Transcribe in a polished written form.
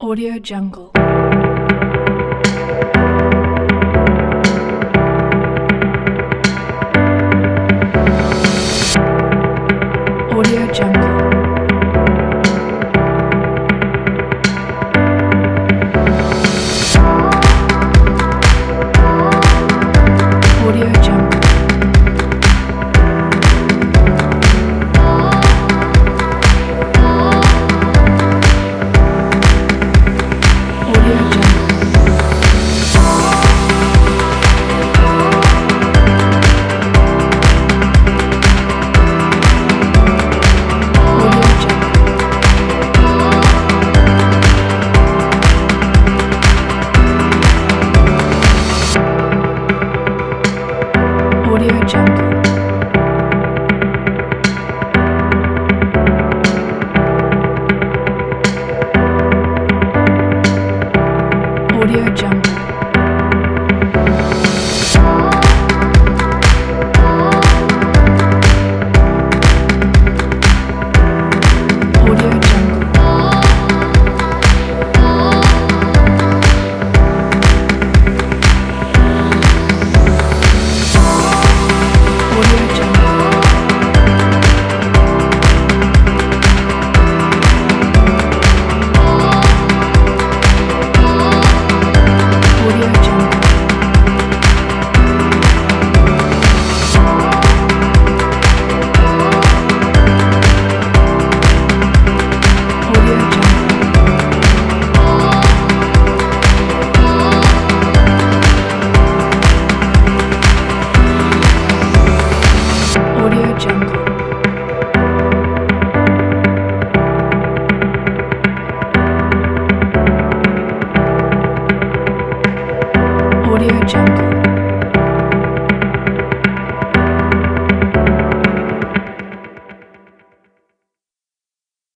Audio Jungle. Audio Jungle. Audio Jungle. Audio Jungle. Audio Jungle. Audio Jungle. Audio Jungle. Audio Jungle. Audio Jungle. Audio Jungle. Audio Jungle. Audio Jungle.